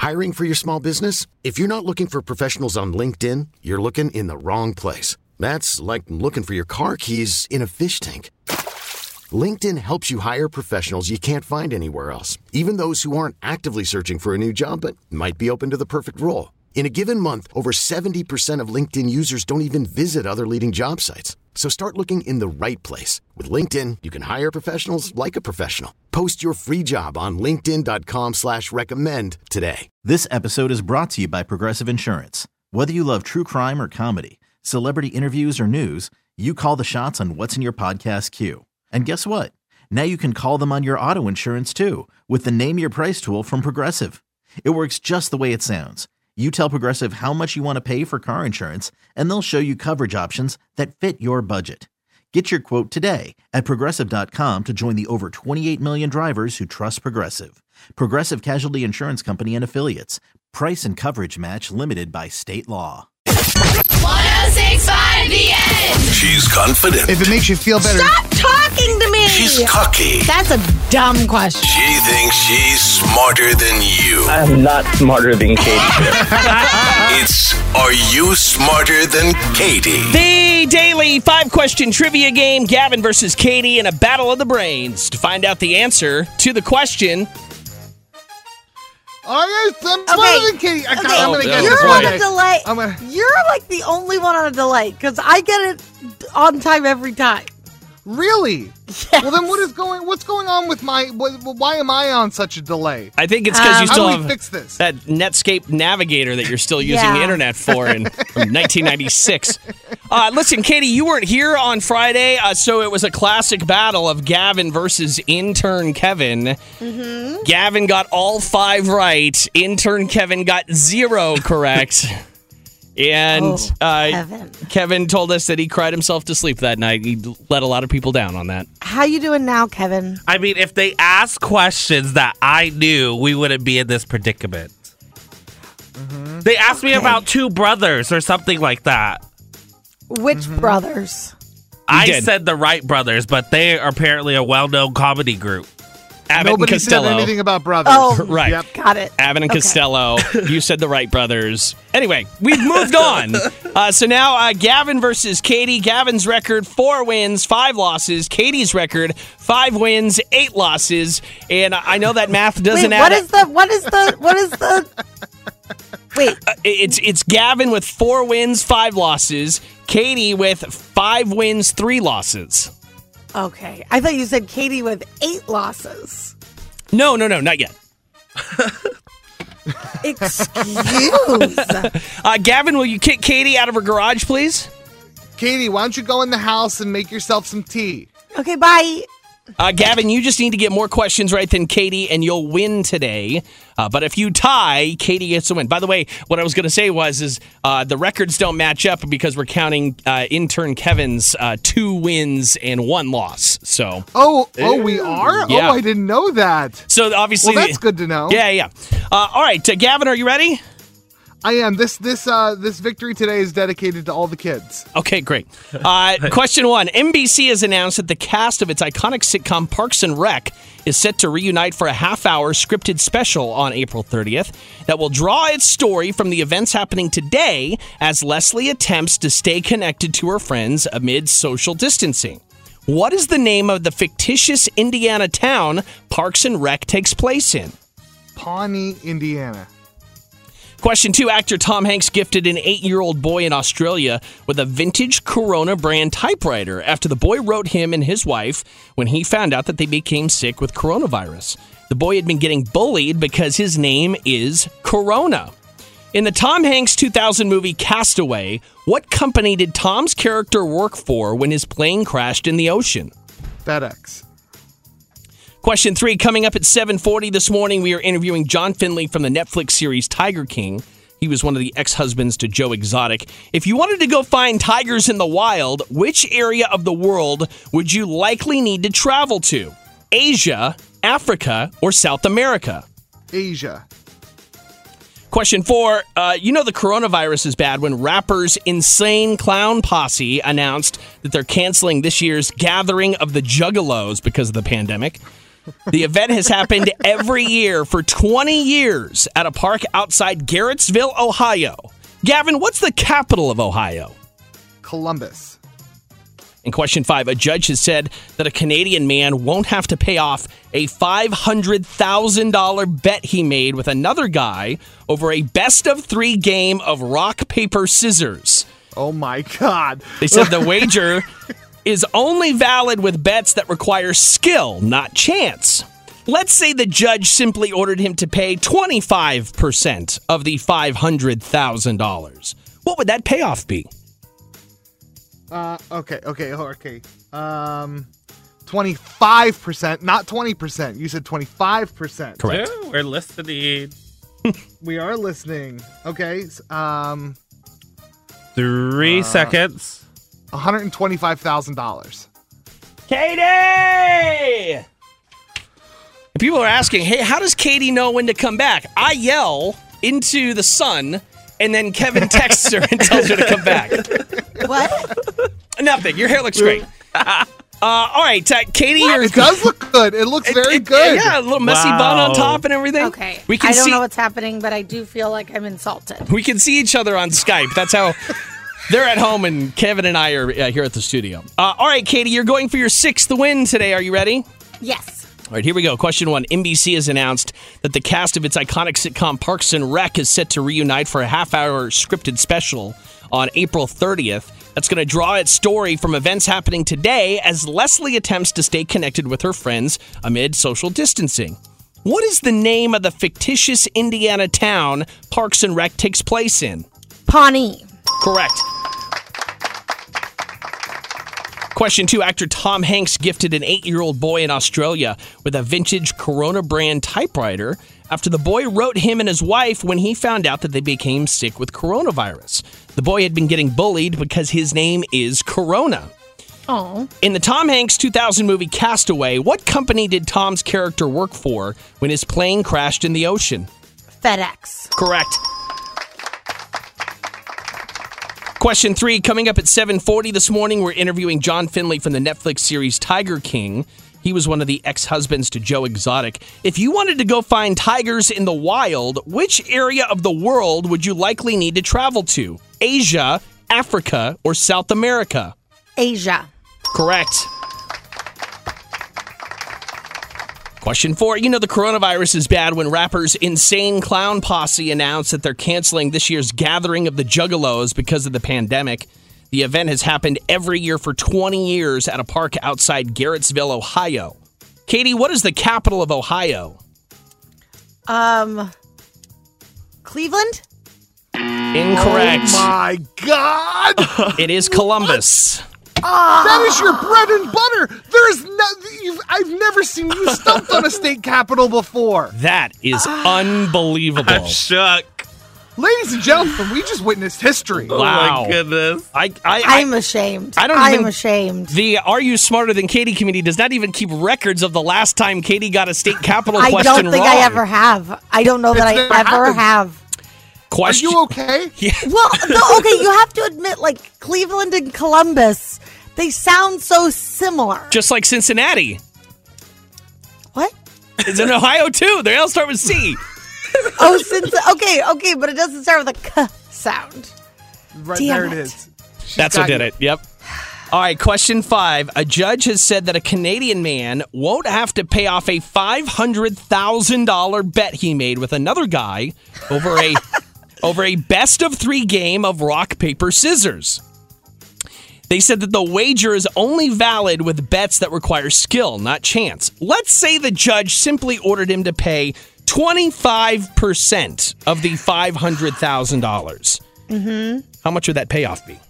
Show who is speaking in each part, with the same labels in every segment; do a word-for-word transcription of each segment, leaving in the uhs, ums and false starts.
Speaker 1: Hiring for your small business? If you're not looking for professionals on LinkedIn, you're looking in the wrong place. That's like looking for your car keys in a fish tank. LinkedIn helps you hire professionals you can't find anywhere else, even those who aren't actively searching for a new job but might be open to the perfect role. In a given month, over seventy percent of LinkedIn users don't even visit other leading job sites. So start looking in the right place. With LinkedIn, you can hire professionals like a professional. Post your free job on linkedin dot com slash recommend today.
Speaker 2: This episode is brought to you by Progressive Insurance. Whether you love true crime or comedy, celebrity interviews or news, you call the shots on what's in your podcast queue. And guess what? Now you can call them on your auto insurance too with the Name Your Price tool from Progressive. It works just the way it sounds. You tell Progressive how much you want to pay for car insurance, and they'll show you coverage options that fit your budget. Get your quote today at Progressive dot com to join the over twenty-eight million drivers who trust Progressive. Progressive Casualty Insurance Company and Affiliates. Price and coverage match limited by state law.
Speaker 3: one oh six point five The End.
Speaker 4: She's confident.
Speaker 5: If it makes you feel better.
Speaker 6: Stop talking to me.
Speaker 4: She's cocky.
Speaker 6: That's a dumb question.
Speaker 4: She thinks she's smarter than you.
Speaker 7: I'm not smarter than Katie.
Speaker 4: It's Are You Smarter Than Katie?
Speaker 8: The daily five-question trivia game, Gavin versus Katie in a battle of the brains. To find out the answer to the question...
Speaker 5: All right, I'm smarter
Speaker 6: Okay.
Speaker 5: than Katie. I,
Speaker 6: Okay.
Speaker 5: I'm going to get
Speaker 6: You're
Speaker 5: this
Speaker 6: on
Speaker 5: one
Speaker 6: a
Speaker 5: day.
Speaker 6: delay.
Speaker 5: I'm gonna...
Speaker 6: You're like the only one on a delay because I get it on time every time.
Speaker 5: Really?
Speaker 6: Yes.
Speaker 5: Well, then what is going? What's going on with my? What, why am I on such a delay?
Speaker 8: I think it's because
Speaker 6: Um,
Speaker 8: you
Speaker 5: How
Speaker 8: still
Speaker 5: do we
Speaker 8: have
Speaker 5: fix this?
Speaker 8: that Netscape Navigator that you're still using
Speaker 6: Yeah.
Speaker 8: the internet for in from nineteen ninety-six. Uh, listen, Katie, you weren't here on Friday, uh, so it was a classic battle of Gavin versus intern Kevin. Mm-hmm. Gavin got all five right. Intern Kevin got zero correct. And
Speaker 6: Oh,
Speaker 8: uh,
Speaker 6: Kevin.
Speaker 8: Kevin told us that he cried himself to sleep that night. He let a lot of people down on that.
Speaker 6: How you doing now, Kevin?
Speaker 9: I mean, if they asked questions that I knew, we wouldn't be in this predicament. Mm-hmm. They asked me
Speaker 6: Okay.
Speaker 9: about two brothers or something like that.
Speaker 6: Which
Speaker 5: Mm-hmm.
Speaker 6: brothers?
Speaker 9: I
Speaker 8: did.
Speaker 9: said the Wright brothers, but they are apparently a well-known comedy group.
Speaker 8: Abbott
Speaker 5: Nobody
Speaker 8: and Costello.
Speaker 5: said anything about brothers.
Speaker 6: Oh,
Speaker 8: Right.
Speaker 5: Yep.
Speaker 6: got it.
Speaker 8: Abbott and
Speaker 6: Okay.
Speaker 8: Costello. You said the Wright brothers. Anyway, we've moved on. Uh, so now uh, Gavin versus Katie. Gavin's record, four wins, five losses. Katie's record, five wins, eight losses. And I know that math doesn't
Speaker 6: Wait,
Speaker 8: add
Speaker 6: what
Speaker 8: up.
Speaker 6: is the? What is the? What is the? Wait,
Speaker 8: Uh, It's, it's Gavin with four wins, five losses. Katie with five wins, three losses.
Speaker 6: okay. I thought you said Katie with eight losses.
Speaker 8: No, no, no, not yet.
Speaker 6: Excuse.
Speaker 8: Uh, Gavin, will you kick Katie out of her garage, please?
Speaker 5: Katie, why don't you go in the house and make yourself some tea?
Speaker 6: Okay, bye.
Speaker 8: Uh, Gavin, you just need to get more questions right than Katie, and you'll win today. Uh, but if you tie, Katie gets to win. By the way, what I was going to say was is uh, the records don't match up because we're counting uh, intern Kevin's uh, two wins and one loss. So,
Speaker 5: Oh, oh, we are?
Speaker 8: Yeah.
Speaker 5: Oh, I didn't know that.
Speaker 8: so obviously,
Speaker 5: Well, that's good to know.
Speaker 8: Yeah, yeah. Uh, all right, uh, Gavin, are you ready?
Speaker 5: I am. This this uh this victory today is dedicated to all the kids.
Speaker 8: Okay, great. Uh, question one. N B C has announced that the cast of its iconic sitcom Parks and Rec is set to reunite for a half-hour scripted special on April thirtieth that will draw its story from the events happening today as Leslie attempts to stay connected to her friends amid social distancing. What is the name of the fictitious Indiana town Parks and Rec takes place in?
Speaker 5: Pawnee, Indiana.
Speaker 8: Question two, actor Tom Hanks gifted an eight-year-old boy in Australia with a vintage Corona brand typewriter after the boy wrote him and his wife when he found out that they became sick with coronavirus. The boy had been getting bullied because his name is Corona. In the Tom Hanks two thousand movie Castaway, what company did Tom's character work for when his plane crashed in the ocean?
Speaker 5: FedEx.
Speaker 8: Question three, coming up at seven forty this morning, we are interviewing John Finley from the Netflix series Tiger King. He was one of the ex-husbands to Joe Exotic. If you wanted to go find tigers in the wild, which area of the world would you likely need to travel to? Asia, Africa, or South America?
Speaker 5: Asia.
Speaker 8: Question four, uh, you know the coronavirus is bad when rappers Insane Clown Posse announced that they're canceling this year's gathering of the Juggalos because of the pandemic. The event has happened every year for twenty years at a park outside Garrettsville, Ohio. Gavin, what's the capital of Ohio?
Speaker 5: Columbus.
Speaker 8: In question five, a judge has said that a Canadian man won't have to pay off a five hundred thousand dollars bet he made with another guy over a best-of-three game of rock, paper, scissors.
Speaker 5: Oh, my God.
Speaker 8: They said the wager is only valid with bets that require skill, not chance. Let's say the judge simply ordered him to pay twenty-five percent of the five hundred thousand dollars. What would that payoff be?
Speaker 5: Uh, okay, okay, okay. Um, twenty-five percent, not twenty percent. You said twenty-five percent.
Speaker 8: Correct.
Speaker 9: Yeah, we're listening.
Speaker 5: We are listening. Okay, s- um,
Speaker 9: Three
Speaker 5: Uh,
Speaker 9: seconds.
Speaker 5: one hundred twenty-five thousand dollars.
Speaker 8: Katie! And people are asking, hey, how does Katie know when to come back? I yell into the sun, and then Kevin texts her and tells her to come back.
Speaker 6: What?
Speaker 8: Nothing. Your hair looks great. Uh, all right, uh, Katie, you're
Speaker 5: It does look good. It looks very
Speaker 8: it-
Speaker 5: good.
Speaker 8: Yeah, a little messy bun on
Speaker 9: Wow.
Speaker 8: top and everything.
Speaker 6: Okay.
Speaker 8: We can
Speaker 6: I don't
Speaker 8: see
Speaker 6: know what's happening, but I do feel like I'm insulted.
Speaker 8: we can see each other on Skype. That's how they're at home, and Kevin and I are uh, here at the studio. Uh, all right, Katie, you're going for your sixth win today. Are you ready?
Speaker 6: Yes.
Speaker 8: All right, here we go. Question one. N B C has announced that the cast of its iconic sitcom Parks and Rec is set to reunite for a half-hour scripted special on April thirtieth. That's going to draw its story from events happening today as Leslie attempts to stay connected with her friends amid social distancing. What is the name of the fictitious Indiana town Parks and Rec takes place in?
Speaker 6: Pawnee.
Speaker 8: Correct. Question two, actor Tom Hanks gifted an eight-year-old boy in Australia with a vintage Corona brand typewriter after the boy wrote him and his wife when he found out that they became sick with coronavirus. The boy had been getting bullied because his name is Corona.
Speaker 6: Oh.
Speaker 8: In the Tom Hanks two thousand movie Castaway, what company did Tom's character work for when his plane crashed in the ocean?
Speaker 6: FedEx.
Speaker 8: Correct. Question three, coming up at seven forty this morning, we're interviewing John Finley from the Netflix series Tiger King. He was one of the ex-husbands to Joe Exotic. If you wanted to go find tigers in the wild, which area of the world would you likely need to travel to? Asia, Africa, or South America?
Speaker 6: Asia.
Speaker 8: Correct. Question four. You know the coronavirus is bad when rappers Insane Clown Posse announced that they're canceling this year's gathering of the Juggalos because of the pandemic. The event has happened every year for twenty years at a park outside Garrettsville, Ohio. Katie, what is the capital of Ohio?
Speaker 6: Um, Cleveland?
Speaker 8: Incorrect.
Speaker 5: Oh, my God.
Speaker 8: It is Columbus.
Speaker 5: That is your bread and butter. There is no. You've, I've never seen you stumped on a state capital before.
Speaker 8: That is unbelievable.
Speaker 9: I'm shook.
Speaker 5: Ladies and gentlemen, we just witnessed history.
Speaker 9: Oh
Speaker 8: Wow.
Speaker 9: my goodness.
Speaker 8: I, I, I,
Speaker 6: I'm ashamed.
Speaker 8: I don't
Speaker 6: I'm
Speaker 8: even-
Speaker 6: ashamed.
Speaker 8: The Are You Smarter Than Katie community does not even keep records of the last time Katie got a state capital
Speaker 6: I
Speaker 8: question
Speaker 6: don't think
Speaker 8: wrong.
Speaker 6: I ever have. I don't know that I
Speaker 5: It's
Speaker 6: ever
Speaker 5: never happened.
Speaker 6: have.
Speaker 5: Are
Speaker 8: Question.
Speaker 5: you okay?
Speaker 8: Yeah.
Speaker 6: Well, no, okay, you have to admit, like, Cleveland and Columbus, they sound so similar.
Speaker 8: Just like Cincinnati.
Speaker 6: What?
Speaker 8: It's in Ohio, too. They all start with C.
Speaker 6: Oh, since okay, okay, but it doesn't start with a K sound.
Speaker 5: Right
Speaker 6: Damn
Speaker 5: there it
Speaker 6: it.
Speaker 5: is. She's
Speaker 8: That's
Speaker 5: got
Speaker 8: what did
Speaker 5: you.
Speaker 8: it. Yep. All right, question five. A judge has said that a Canadian man won't have to pay off a five hundred thousand dollars bet he made with another guy over a over a best of three game of rock, paper, scissors. They said that the wager is only valid with bets that require skill, not chance. Let's say the judge simply ordered him to pay twenty-five percent of the five hundred thousand dollars. Mm-hmm. How much would that payoff be?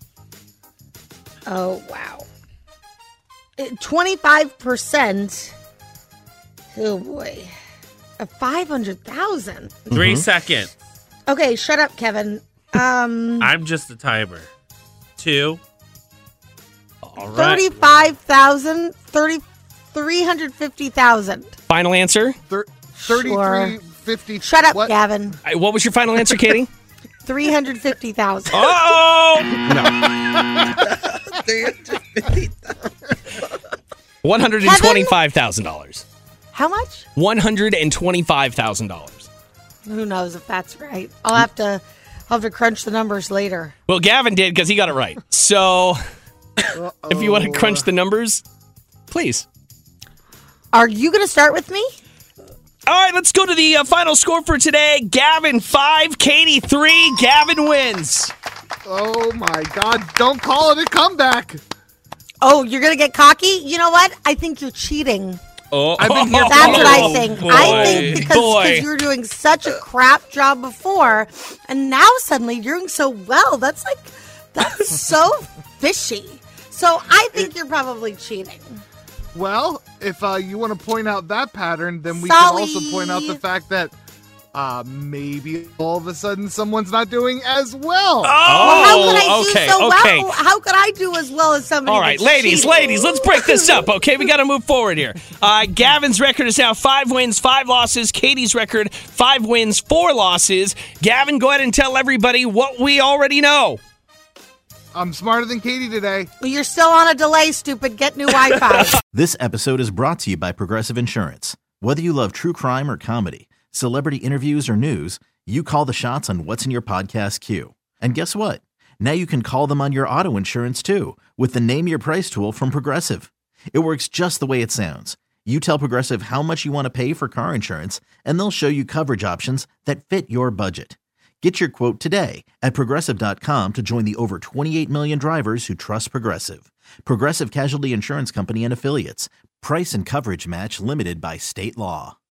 Speaker 6: Oh, wow. twenty-five percent. Oh, boy. A five hundred thousand.
Speaker 9: Three seconds.
Speaker 6: Okay, shut up, Kevin. Um,
Speaker 9: I'm just a timer. Two.
Speaker 8: All right.
Speaker 6: thirty-five thousand, thirty, three hundred fifty thousand.
Speaker 8: Final answer?
Speaker 5: Thir- thirty-three fifty.
Speaker 6: Shut up,
Speaker 5: what?
Speaker 6: Gavin.
Speaker 8: Uh, What was your final answer, Katie?
Speaker 6: three hundred fifty thousand.
Speaker 8: Oh! one hundred twenty-five thousand dollars.
Speaker 6: How much?
Speaker 8: one hundred twenty-five thousand dollars.
Speaker 6: Who knows if that's right? I'll have to, I'll have to crunch the numbers later.
Speaker 8: Well, Gavin did because he got it right. So if you want to crunch the numbers, please.
Speaker 6: Are you going to start with me?
Speaker 8: All right, let's go to the uh, final score for today. Gavin five, Katie three. Gavin wins.
Speaker 5: Oh, my God. Don't call it a comeback.
Speaker 6: Oh, you're going to get cocky? You know what? I think you're cheating.
Speaker 8: Oh,
Speaker 5: I've been here
Speaker 6: That's
Speaker 5: for
Speaker 6: what I think.
Speaker 8: boy.
Speaker 6: I think because,
Speaker 8: Boy.
Speaker 6: because you were doing such a crap job before, and now suddenly you're doing so well. That's like, that's so fishy. So I think you're probably cheating.
Speaker 5: Well, if uh, you want to point out that pattern, then we
Speaker 6: Sully.
Speaker 5: can also point out the fact that uh, maybe all of a sudden someone's not doing as well.
Speaker 8: Oh,
Speaker 6: Well, how could I do
Speaker 8: okay,
Speaker 6: so
Speaker 8: okay.
Speaker 6: well? How could I do as well as somebody?
Speaker 8: All right,
Speaker 6: that's
Speaker 8: ladies,
Speaker 6: cheating?
Speaker 8: ladies, let's break this up, okay? We got to move forward here. Uh, Gavin's record is now five wins, five losses. Katie's record, five wins, four losses. Gavin, go ahead and tell everybody what we already know.
Speaker 5: I'm smarter than Katie today.
Speaker 6: Well, you're still on a delay, stupid. Get new Wi-Fi.
Speaker 2: This episode is brought to you by Progressive Insurance. Whether you love true crime or comedy, celebrity interviews or news, you call the shots on what's in your podcast queue. And guess what? Now you can call them on your auto insurance too with the Name Your Price tool from Progressive. It works just the way it sounds. You tell Progressive how much you want to pay for car insurance, and they'll show you coverage options that fit your budget. Get your quote today at Progressive dot com to join the over twenty-eight million drivers who trust Progressive. Progressive Casualty Insurance Company and Affiliates. Price and coverage match limited by state law.